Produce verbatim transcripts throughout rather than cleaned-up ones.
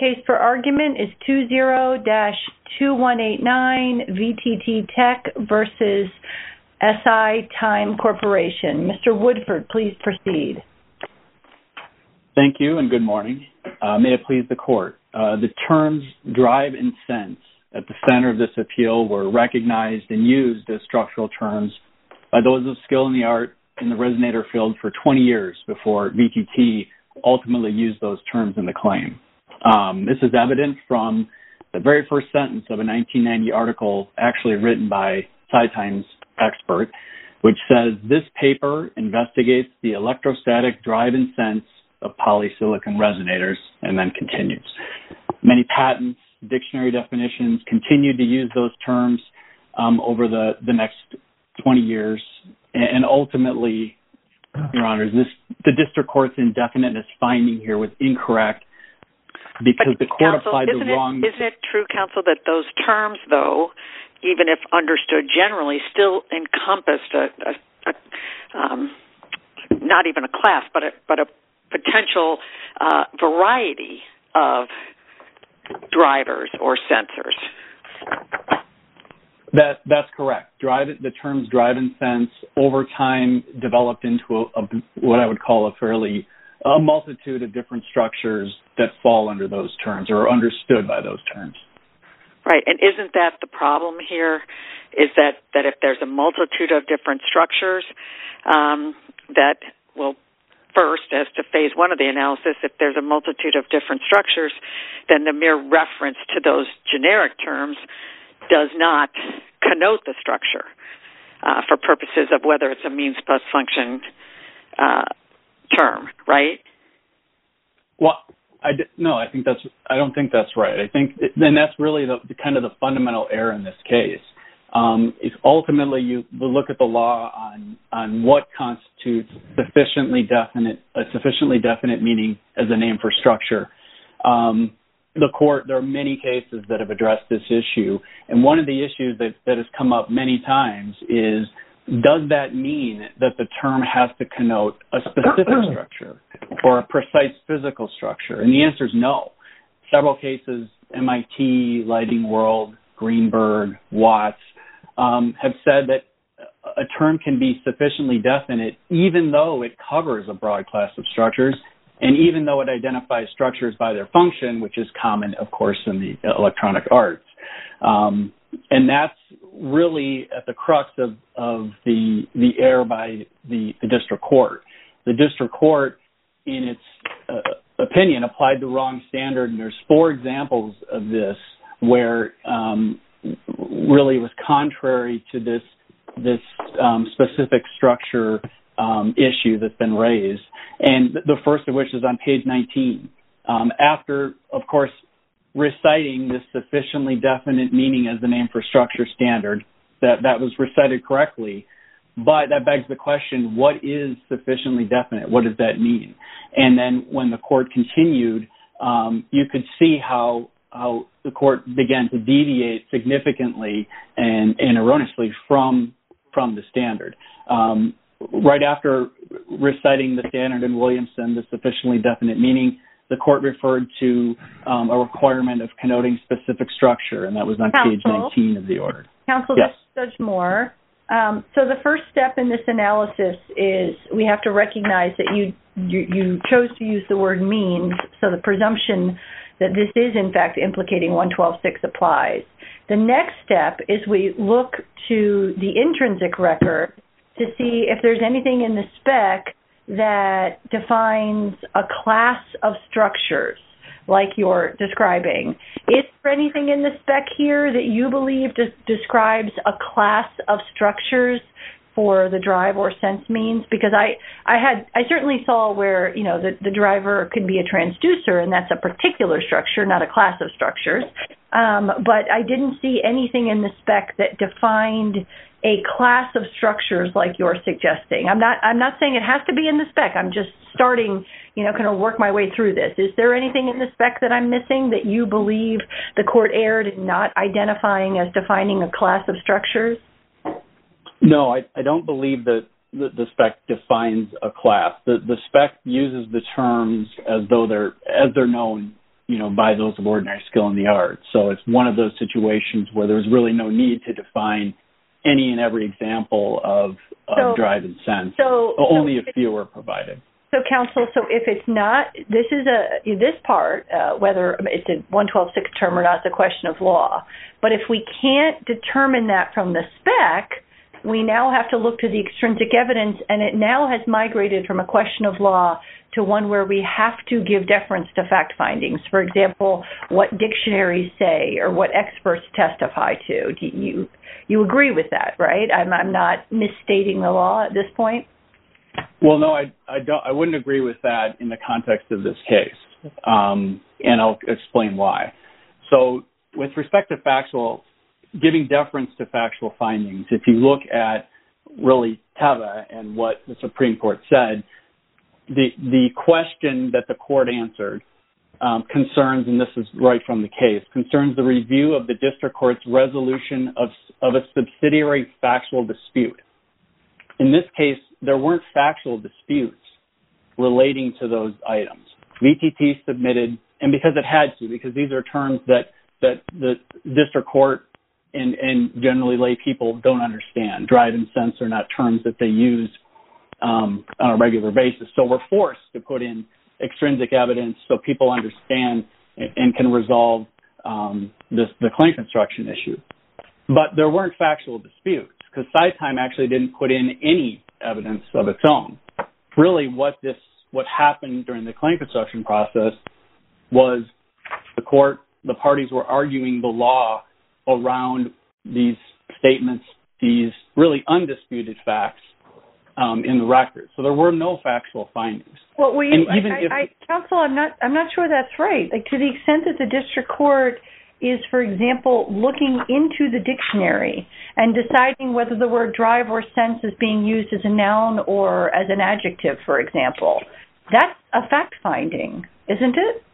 case for argument is two zero dash two one eight nine V T T Tech versus S I Time Corporation. Mister Woodford, please proceed. Thank you and good morning. Uh, may it please the court. Uh, the terms drive and sense at the center of this appeal were recognized and used as structural terms by those of skill in the art in the resonator field for twenty years before V T T ultimately used those terms in the claim. Um, this is evident from the very first sentence of a nineteen ninety article actually written by SciTime's expert, which says, "This paper investigates the electrostatic drive and sense of polysilicon resonators," and then continues. Many patents, dictionary definitions continued to use those terms um, over the, the next twenty years, and ultimately, Your Honors, this, the district court's indefiniteness finding here was incorrect because the court counsel, applied the isn't wrong... It, isn't it true, counsel, that those terms, though, even if understood generally, still encompassed a, a, a um, not even a class, but a, but a potential uh, variety of drivers or sensors? That that's correct. Drive the terms drive and sense over time developed into a, a, what I would call a fairly a multitude of different structures that fall under those terms or are understood by those terms. Right, and isn't that the problem here? Is that, that if there's a multitude of different structures, um, that well, first, as to phase one of the analysis, if there's a multitude of different structures, then the mere reference to those generic terms does not connote the structure uh, for purposes of whether it's a means plus function uh, term, right? Well, I d- no, I think that's. I don't think that's right. I think, then that's really the, the kind of the fundamental error in this case. Um, if ultimately you look at the law on on what constitutes sufficiently definite, a sufficiently definite meaning as a name for structure. Um, the court, there are many cases that have addressed this issue, and one of the issues that, that has come up many times is, does that mean that the term has to connote a specific structure or a precise physical structure? And the answer is no. Several cases, M I T, Lighting World, Greenberg, Watts, um, have said that a term can be sufficiently definite even though it covers a broad class of structures and even though it identifies structures by their function, which is common, of course, in the electronic arts. Um, and that's really at the crux of, of the the error by the, the district court. The district court, in its uh, opinion, applied the wrong standard, and there's four examples of this where um, really it was contrary to this this um, specific structure um, issue that's been raised. And the first of which is on page nineteen. Um, after, of course, reciting this sufficiently definite meaning as the name for structure standard, that, that was recited correctly, but that begs the question, what is sufficiently definite? What does that mean? And then when the court continued, um, you could see how how the court began to deviate significantly and, and erroneously from from the standard. Um, right after reciting the standard in Williamson, the sufficiently definite meaning, the court referred to um, a requirement of connoting specific structure, and that was on Counsel, page nineteen of the order. Counsel, yes. This is Judge Moore. Um, so the first step in this analysis is we have to recognize that you, you you chose to use the word means, so the presumption that this is, in fact, implicating one twelve six applies. The next step is we look to the intrinsic record to see if there's anything in the spec that defines a class of structures like you're describing. Is there anything in the spec here that you believe de- describes a class of structures for the drive or sense means? Because I, I had I certainly saw where, you know, the, the driver could be a transducer, and that's a particular structure, not a class of structures. Um, but I didn't see anything in the spec that defined a class of structures like you're suggesting. I'm not I'm not saying it has to be in the spec. I'm just starting, you know, kind of work my way through this. Is there anything in the spec that I'm missing that you believe the court erred in not identifying as defining a class of structures? No, I, I don't believe that the, the spec defines a class. The, the spec uses the terms as though they're as they're known you know, by those of ordinary skill in the art. So it's one of those situations where there's really no need to define any and every example of, of so, drive and sense. So only so a few are provided. So, counsel, so if it's not, this is a, this part, uh, whether it's a one twelve six term or not, it's a question of law. But if we can't determine that from the spec, we now have to look to the extrinsic evidence, and it now has migrated from a question of law to one where we have to give deference to fact findings. For example, what dictionaries say or what experts testify to. Do you, you agree with that, right? I'm, I'm not misstating the law at this point? Well, no, I, I don't. I wouldn't agree with that in the context of this case, um, and I'll explain why. So, with respect to factual, giving deference to factual findings, if you look at really Teva and what the Supreme Court said, the the question that the court answered um, concerns, and this is right from the case, concerns the review of the district court's resolution of of a subsidiary factual dispute. In this case, there weren't factual disputes relating to those items. V T T submitted, and because it had to, because these are terms that, that the district court and, and generally lay people don't understand. Drive and sense are not terms that they use um, on a regular basis. So we're forced to put in extrinsic evidence so people understand and, and can resolve um, this, the claim construction issue. But there weren't factual disputes, because SciTime actually didn't put in any evidence of its own. Really, what this what happened during the claim construction process was the court, the parties were arguing the law around these statements, these really undisputed facts um, in the record. So there were no factual findings. Well, we, and even I, if, I, I, counsel, I'm not, I'm not sure that's right. Like, to the extent that the district court is, for example, looking into the dictionary and deciding whether the word drive or sense is being used as a noun or as an adjective, for example, that's a fact finding, isn't it?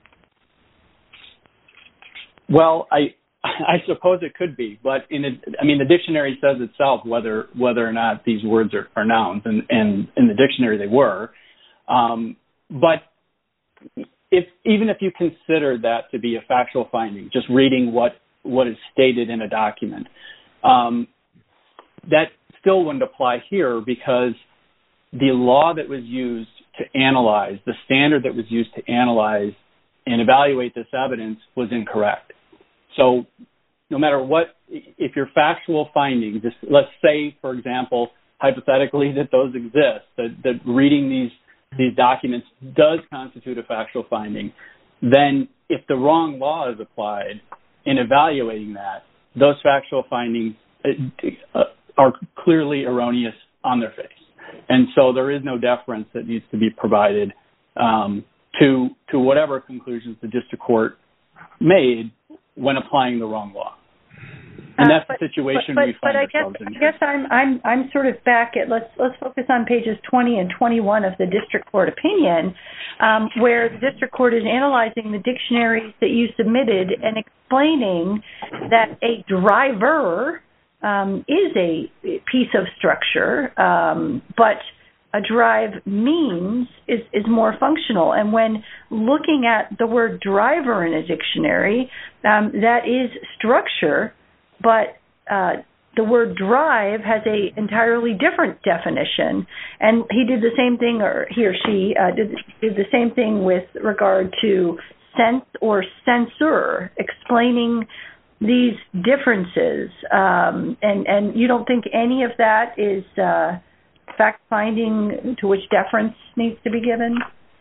Well, I I suppose it could be, but in a, I mean, the dictionary says itself whether whether or not these words are, are nouns, and, and in the dictionary they were. Um, but if even if you consider that to be a factual finding, just reading what, what is stated in a document, um, that still wouldn't apply here, because the law that was used to analyze, the standard that was used to analyze and evaluate this evidence was incorrect. So no matter what, if your factual findings, just let's say, for example, hypothetically that those exist, that, that reading these these documents does constitute a factual finding, then if the wrong law is applied in evaluating that, those factual findings uh, are clearly erroneous on their face. And so there is no deference that needs to be provided um, to to whatever conclusions the district court made when applying the wrong law. And that's uh, but, the situation but, but, we find but I ourselves guess, in. I guess I'm I'm I'm sort of back at let's let's focus on pages twenty and twenty-one of the district court opinion, um, where the district court is analyzing the dictionaries that you submitted and explaining that a driver um, is a piece of structure, um, but a drive means is, is more functional. And when looking at the word driver in a dictionary, um, that is structure, but uh, the word drive has a entirely different definition. And he did the same thing, or he or she uh, did, did the same thing with regard to sense or censor, explaining these differences. Um, and, and you don't think any of that is uh, fact-finding to which deference needs to be given?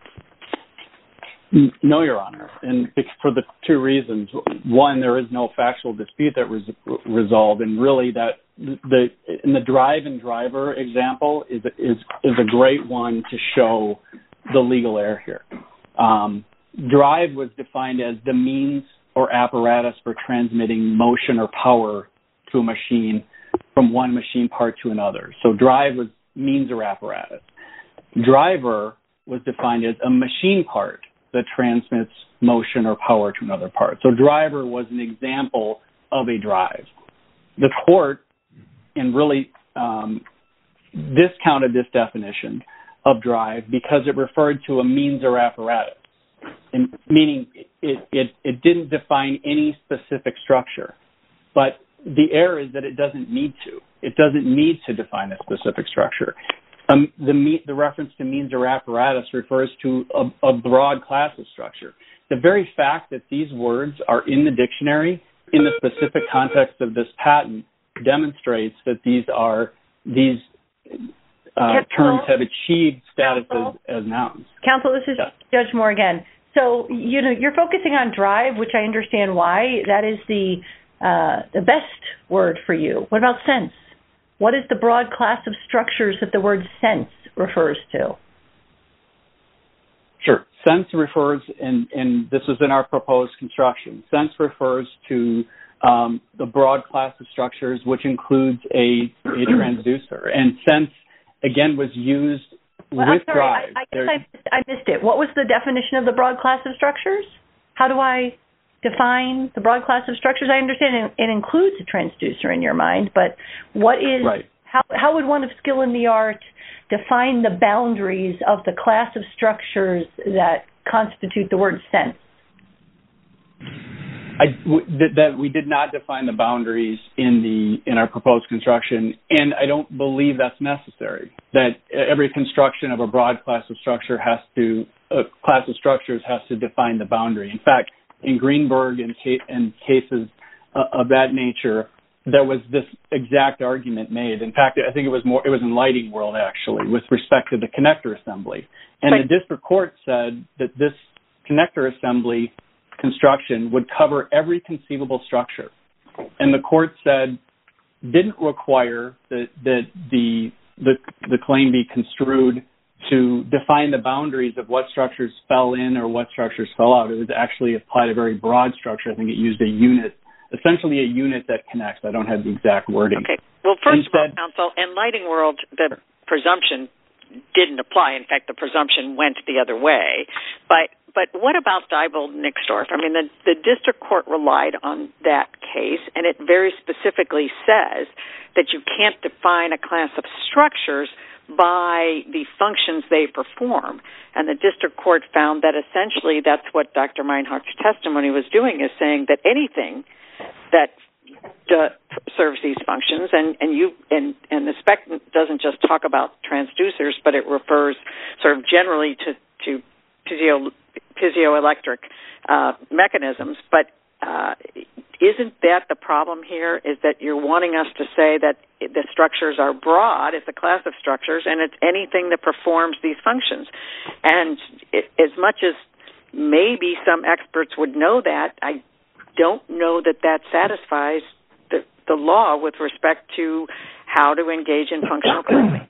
No, Your Honor, and for the two reasons. One, there is no factual dispute that was resolved, and really that the in the drive and driver example is is is a great one to show the legal error here. Um, drive was defined as the means or apparatus for transmitting motion or power to a machine from one machine part to another. So drive was means or apparatus. Driver was defined as a machine part that transmits motion or power to another part. So driver was an example of a drive. The court, and really um, discounted this definition of drive because it referred to a means or apparatus. and meaning it, it, it didn't define any specific structure. But the error is that it doesn't need to. It doesn't need to define a specific structure. Um, the, the reference to means or apparatus refers to a, a broad class of structure. The very fact that these words are in the dictionary in the specific context of this patent demonstrates that these are these uh, terms have achieved status as, as nouns. Counsel, this is yeah. Judge Moore again. So you know you're focusing on drive, which I understand why. That is the uh, the best word for you. What about sense? What is the broad class of structures that the word sense refers to? Sure. Sense refers, and, and this is in our proposed construction, sense refers to um, the broad class of structures, which includes a, a transducer. And sense, again, was used well, with I'm sorry, drive. I, I guess I, I missed it. What was the definition of the broad class of structures? How do I define the broad class of structures? I understand it, it includes a transducer in your mind, but what is, right. how, how would one of skill in the art define the boundaries of the class of structures that constitute the word sense? I, w- that we did not define the boundaries in the in our proposed construction, and I don't believe that's necessary. That every construction of a broad class of structure has to a class of structures has to define the boundary. In fact, in Greenberg and, ca- and cases uh, of that nature, there was this exact argument made. In fact, I think it was more it was in Lighting World actually, with respect to the connector assembly, and right. the district court said that this connector assembly construction would cover every conceivable structure, and the court said didn't require that, that the, the the claim be construed to define the boundaries of what structures fell in or what structures fell out. It was actually applied a very broad structure. I think it used a unit, essentially a unit that connects. I don't have the exact wording. Okay. Well, first Instead, of all, counsel, in Lighting World, the presumption didn't apply. In fact, the presumption went the other way. But But what about Diebold-Nixdorf? I mean, the, the district court relied on that case, and it very specifically says that you can't define a class of structures by the functions they perform. And the district court found that essentially that's what Doctor Meinhardt's testimony was doing, is saying that anything that uh, serves these functions, and, and you and, and the spec doesn't just talk about transducers, but it refers sort of generally to, to physio piezoelectric uh, mechanisms, but uh, isn't that the problem here, is that you're wanting us to say that the structures are broad, it's a class of structures, and it's anything that performs these functions. And it, as much as maybe some experts would know that, I don't know that that satisfies the, the law with respect to how to engage in functional claiming.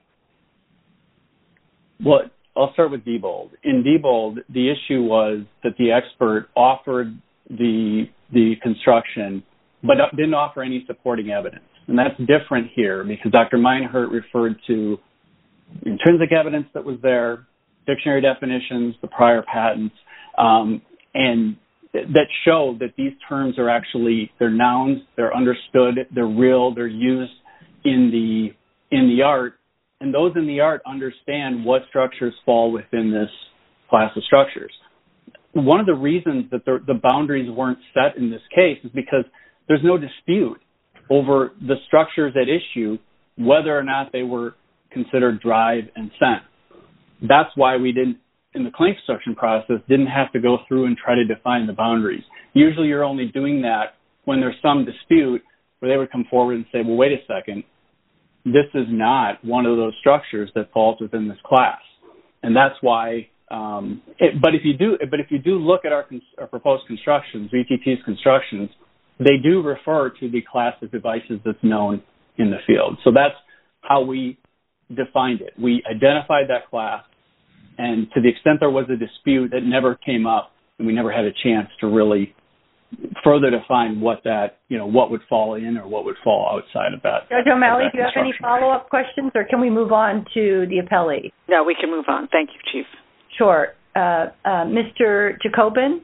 Well, I'll start with Diebold. In Diebold, the issue was that the expert offered the the construction, but didn't offer any supporting evidence. And that's different here because Doctor Meinhardt referred to intrinsic evidence that was there, dictionary definitions, the prior patents, um, and that show that these terms are actually, they're nouns, they're understood, they're real, they're used in the in the art. And those in the art understand what structures fall within this class of structures. One of the reasons that the, the boundaries weren't set in this case is because there's no dispute over the structures at issue, whether or not they were considered drive and sense. That's why we didn't, in the claim construction process, didn't have to go through and try to define the boundaries. Usually you're only doing that when there's some dispute where they would come forward and say, well, wait a second, this is not one of those structures that falls within this class, and that's why. Um, it, but if you do, but if you do look at our, our proposed constructions, V T T's constructions, they do refer to the class of devices that's known in the field. So that's how we defined it. We identified that class, and to the extent there was a dispute, that never came up, and we never had a chance to really further define what that, you know, what would fall in or what would fall outside of that. Judge O'Malley, do you have any follow-up questions, or can we move on to the appellee? No, we can move on. Thank you, Chief. Sure. Uh, uh, Mister Jacobin?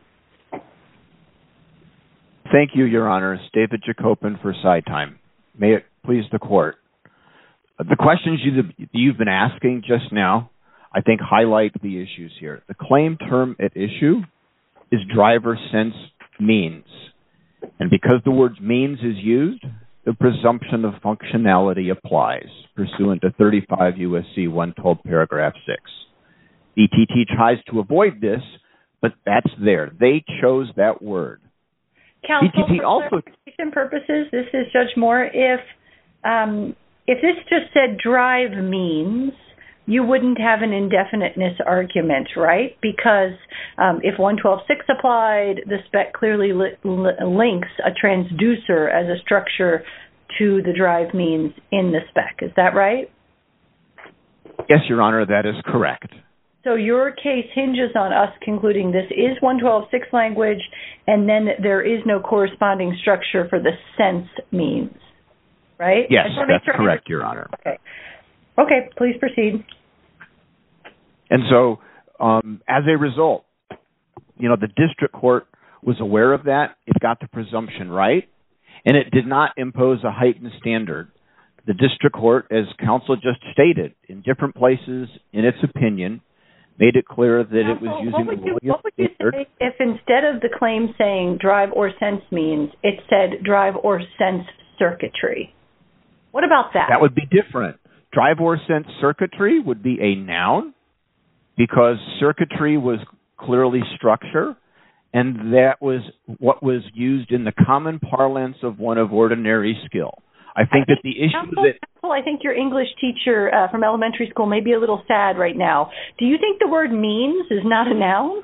Thank you, Your Honors. David Jacobin for SideTime. May it please the Court. The questions you, you've been asking just now, I think, highlight the issues here. The claim term at issue is drive or sense means. And because the word means is used, the presumption of functionality applies, pursuant to thirty-five U S C one twelve, paragraph six. V T T tries to avoid this, but that's there. They chose that word. Counsel, V T T for also, clarification purposes, this is Judge Moore. If um, if this just said drive means, you wouldn't have an indefiniteness argument, right? Because um, if one twelve six applied, the spec clearly li- li- links a transducer as a structure to the drive means in the spec. Is that right? Yes, Your Honor, that is correct. So your case hinges on us concluding this is one twelve six language, and then there is no corresponding structure for the sense means, right? Yes, that's sure correct, Your Honor. Okay. Okay, please proceed. And so, um, as a result, you know, the district court was aware of that. It got the presumption right, and it did not impose a heightened standard. The district court, as counsel just stated, in different places in its opinion, made it clear that Counsel, it was using what would the you, Williams what would you standard. say if instead of the claim saying drive or sense means, it said drive or sense circuitry? What about that? That would be different. Drive or sense circuitry would be a noun, because circuitry was clearly structure, and that was what was used in the common parlance of one of ordinary skill. I think, I think that the issue counsel, that... Counsel, I think your English teacher uh, from elementary school may be a little sad right now. Do you think the word means is not a noun?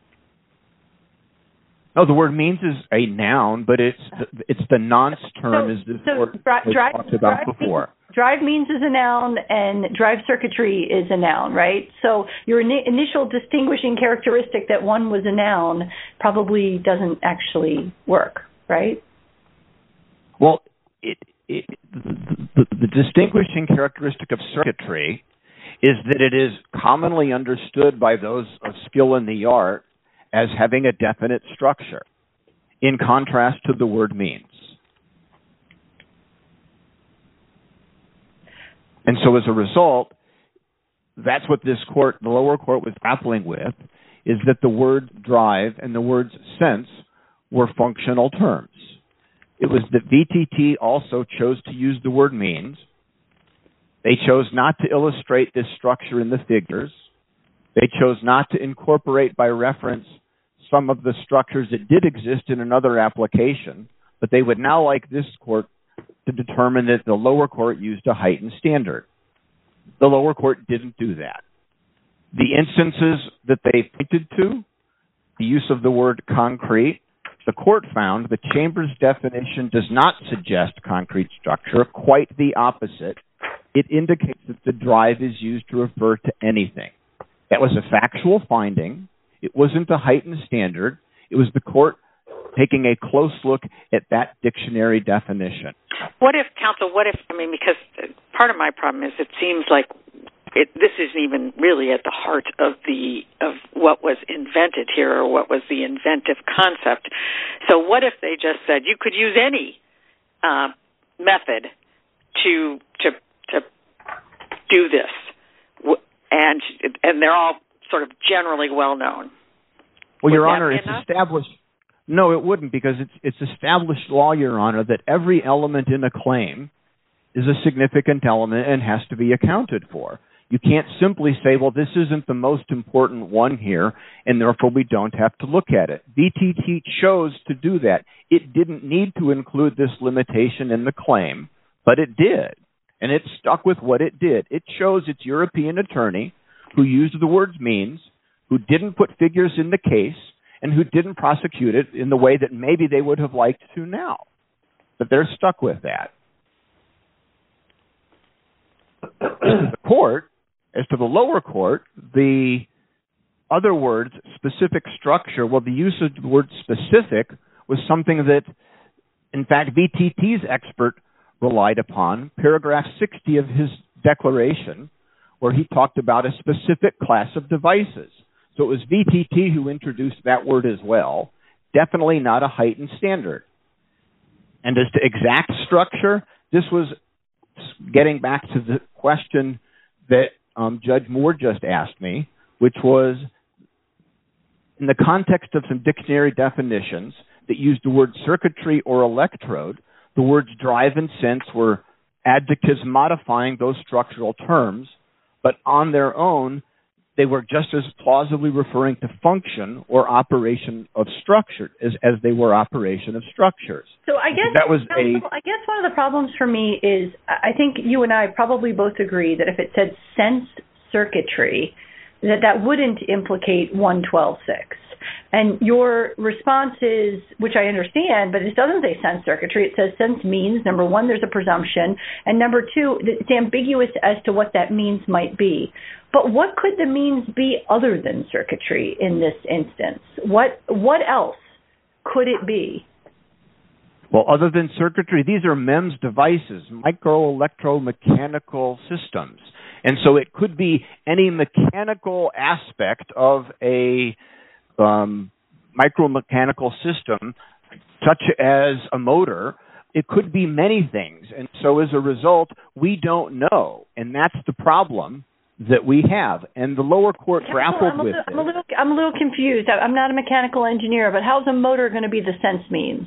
No, the word means is a noun, but it's the, it's the nonce term, so, as this so word dri- was drive, talked about drive before. Means, drive means is a noun, and drive circuitry is a noun, right? So your in- initial distinguishing characteristic that one was a noun probably doesn't actually work, right? Well, it, it, the, the distinguishing characteristic of circuitry is that it is commonly understood by those of skill in the art as having a definite structure, in contrast to the word means. And so as a result, that's what this court, the lower court, was grappling with, is that the word drive and the word sense were functional terms. It was that V T T also chose to use the word means. They chose not to illustrate this structure in the figures. They chose not to incorporate by reference some of the structures that did exist in another application, but they would now like this court to determine that the lower court used a heightened standard. The lower court didn't do that. The instances that they pointed to, the use of the word concrete, the court found the Chambers definition does not suggest concrete structure, quite the opposite. It indicates that the drive is used to refer to anything. That was a factual finding. It wasn't a heightened standard. It was the court taking a close look at that dictionary definition. What if, counsel, what if, I mean, because part of my problem is it seems like it, this isn't even really at the heart of the of what was invented here or what was the inventive concept. So what if they just said you could use any uh, method to to to do this, and and they're all sort of generally well known? Well, Would Your that Honor, be it's enough? established. No, it wouldn't, because it's it's established law, Your Honor, that every element in a claim is a significant element and has to be accounted for. You can't simply say, well, this isn't the most important one here, and therefore we don't have to look at it. V T T chose to do that. It didn't need to include this limitation in the claim, but it did, and it stuck with what it did. It chose its European attorney, who used the words means, who didn't put figures in the case, and who didn't prosecute it in the way that maybe they would have liked to now. But they're stuck with that. As to the court, as to the lower court, the other words, specific structure, well, the use of the word specific was something that, in fact, V T T's expert relied upon. Paragraph sixty of his declaration, where he talked about a specific class of devices. So it was V T T who introduced that word as well. Definitely not a heightened standard. And as to exact structure, this was getting back to the question that um, Judge Moore just asked me, which was in the context of some dictionary definitions that used the word circuitry or electrode, the words drive and sense were adjectives modifying those structural terms, but on their own, they were just as plausibly referring to function or operation of structure as, as they were operation of structures. So I guess that was a. I guess one of the problems for me is I think you and I probably both agree that if it said sense circuitry, that that wouldn't implicate one twelve six. And your response is, which I understand, but it doesn't say sense circuitry. It says sense means, number one, there's a presumption, and number two, it's ambiguous as to what that means might be. But what could the means be other than circuitry in this instance? What what else could it be? Well, other than circuitry, these are M E M S devices, micro-electromechanical systems. And so it could be any mechanical aspect of a um, micro-mechanical system, such as a motor. It could be many things. And so as a result, we don't know. And that's the problem that we have. And the lower court grappled I'm a, with I'm a little, I'm a little confused. I'm not a mechanical engineer, but how's a motor going to be the sense means?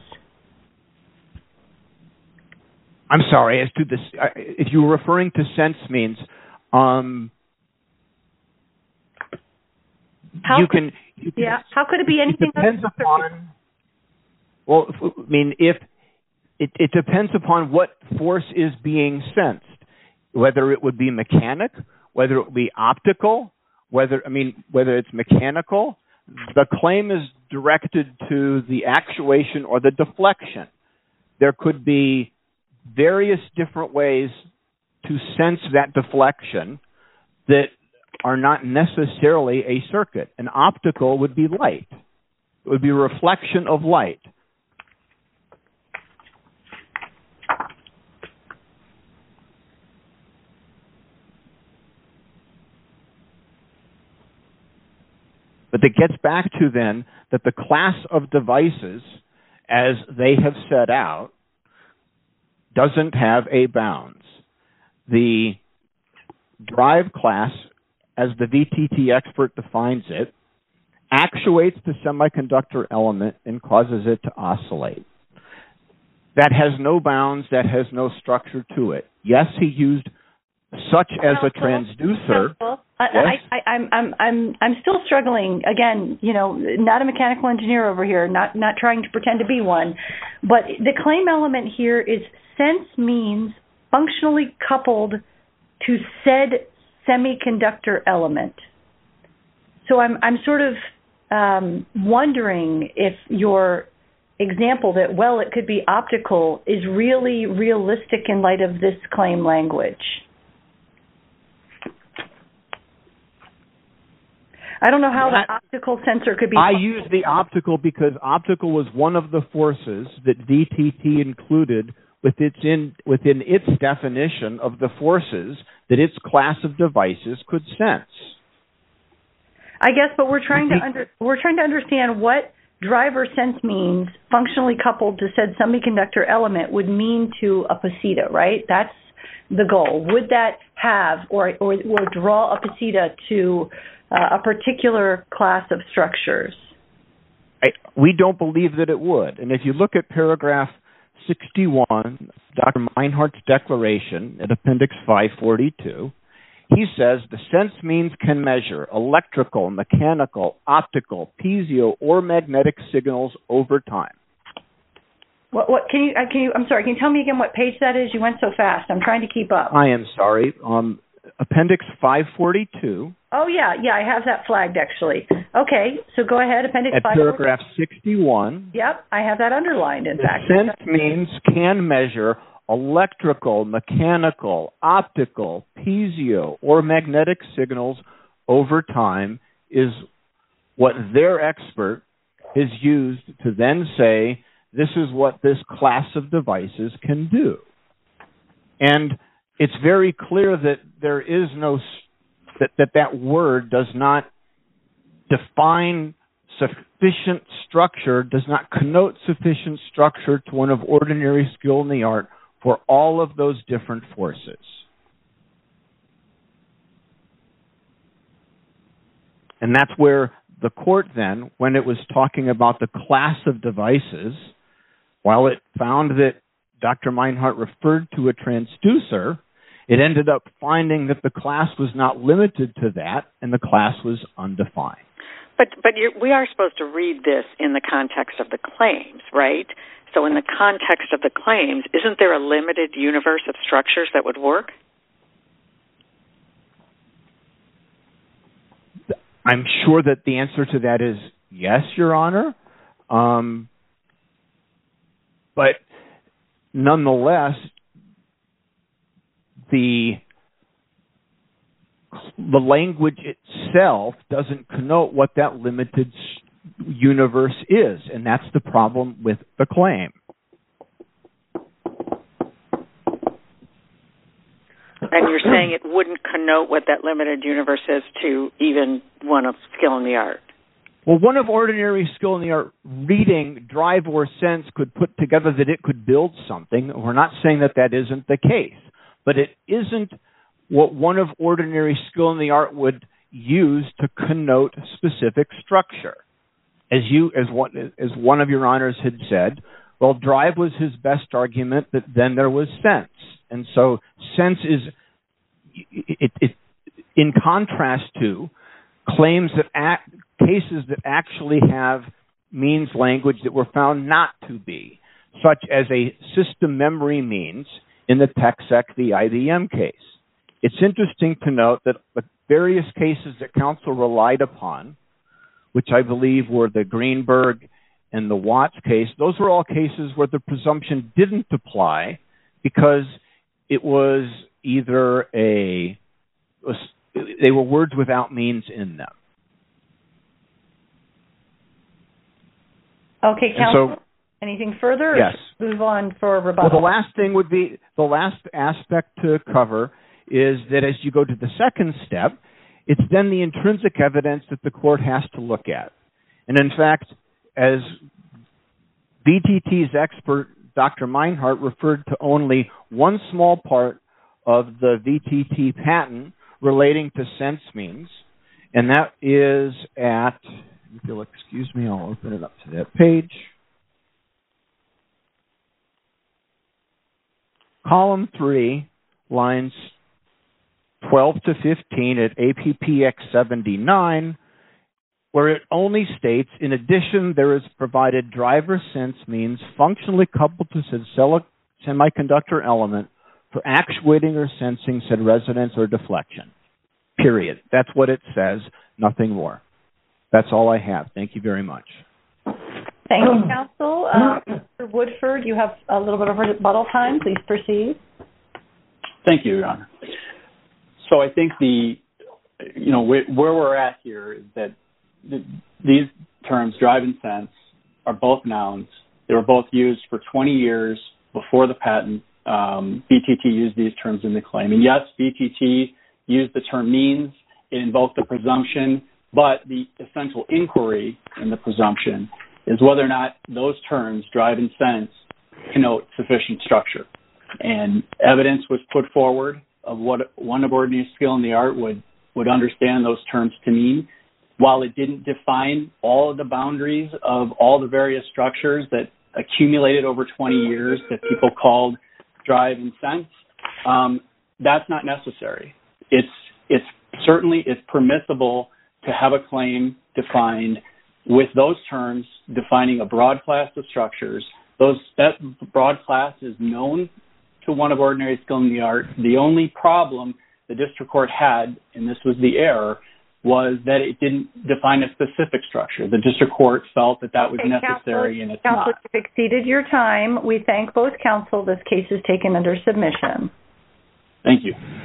I'm sorry, as to this, if you were referring to sense means, um, how you, could, can, you can. Yeah. How could it be anything? It depends upon. Well, I mean, if it, it depends upon what force is being sensed, whether it would be mechanic, whether it would be optical, whether I mean whether it's mechanical. The claim is directed to the actuation or the deflection. There could be various different ways to sense that deflection that are not necessarily a circuit. An optical would be light. It would be a reflection of light. But it gets back to then that the class of devices, as they have set out, doesn't have a bounds. The drive class, as the V T T expert defines it, actuates the semiconductor element and causes it to oscillate. That has no bounds, that has no structure to it. Yes, he used such as a transducer. I, I, I, I'm, I'm, I'm, I'm still struggling. Again, you know, not a mechanical engineer over here, not, not trying to pretend to be one. But the claim element here is sense means functionally coupled to said semiconductor element. So I'm, I'm sort of um, wondering if your example that, well, it could be optical is really realistic in light of this claim language. I don't know how the optical sensor could be. I use the optical because optical was one of the forces that V T T included with its in, within its definition of the forces that its class of devices could sense. I guess, but we're trying to under, we're trying to understand what driver sense means functionally coupled to said semiconductor element would mean to a posita, right? That's the goal. Would that have or or, or draw a posita to Uh, a particular class of structures? I, we don't believe that it would. And if you look at paragraph sixty-one, Doctor Meinhardt's declaration at Appendix five forty-two, he says the sense means can measure electrical, mechanical, optical, piezo, or magnetic signals over time. What, what can you? Uh, can you? I'm sorry. Can you tell me again what page that is? You went so fast. I'm trying to keep up. I am sorry. Um, Appendix five forty-two. Oh, yeah. Yeah, I have that flagged, actually. Okay, so go ahead. Appendix At five. paragraph sixty-one. Yep, I have that underlined, in the fact. Sense means can measure electrical, mechanical, optical, piezo, or magnetic signals over time is what their expert has used to then say this is what this class of devices can do. And it's very clear that there is no, that that, that word does not define sufficient structure, does not connote sufficient structure to one of ordinary skill in the art for all of those different forces. And that's where the court then, when it was talking about the class of devices, while it found that Doctor Meinhardt referred to a transducer, it ended up finding that the class was not limited to that, and the class was undefined. But but you're, we are supposed to read this in the context of the claims, right? So in the context of the claims, isn't there a limited universe of structures that would work? I'm sure that the answer to that is yes, Your Honor. Um, but nonetheless, the the language itself doesn't connote what that limited universe is, and that's the problem with the claim. And you're saying it wouldn't connote what that limited universe is to even one of skill in the art? Well, one of ordinary skill in the art reading, drive, or sense could put together that it could build something. We're not saying that that isn't the case, but it isn't what one of ordinary skill in the art would use to connote specific structure. As you, as one, as one of your honors had said, well, drive was his best argument, but then there was sense. And so sense is, it, it, in contrast to claims that act, cases that actually have means language that were found not to be, such as a system memory means in the TechSec v. I B M case. It's interesting to note that the various cases that counsel relied upon, which I believe were the Greenberg and the Watts case, those were all cases where the presumption didn't apply because it was either a, they were words without means in them. Okay, counsel, so, anything further? Yes. Move on for rebuttal. Well, the last thing would be, the last aspect to cover is that as you go to the second step, it's then the intrinsic evidence that the court has to look at. And in fact, as V T T's expert, Doctor Meinhardt, referred to only one small part of the V T T patent relating to sense means, and that is at, if you'll excuse me, I'll open it up to that page. Column three, lines twelve to fifteen at A P P X seventy-nine, where it only states, in addition, there is provided driver sense means functionally coupled to said semiconductor element for actuating or sensing said resonance or deflection. Period. That's what it says, nothing more. That's all I have. Thank you very much. Thank you, counsel. Uh, Mister Woodford, you have a little bit of rebuttal time. Please proceed. Thank you, Your Honor. So I think the, you know, where we're at here is that the, these terms, drive and sense, are both nouns. They were both used for twenty years before the patent. Um, V T T used these terms in the claim. And yes, V T T used the term means. It invoked the presumption. But the essential inquiry in the presumption is whether or not those terms, drive and sense, connote sufficient structure. And evidence was put forward of what one of ordinary skill in the art would, would understand those terms to mean. While it didn't define all of the boundaries of all the various structures that accumulated over twenty years that people called drive and sense, um, that's not necessary. It's, it's certainly it's permissible to have a claim defined with those terms defining a broad class of structures. Those, that broad class is known to one of ordinary skill in the art. The only problem the district court had, and this was the error, was that it didn't define a specific structure. The district court felt that that was okay, necessary, counsel, and it's counsel, not. You've exceeded your time. We thank both counsel. This case is taken under submission. Thank you.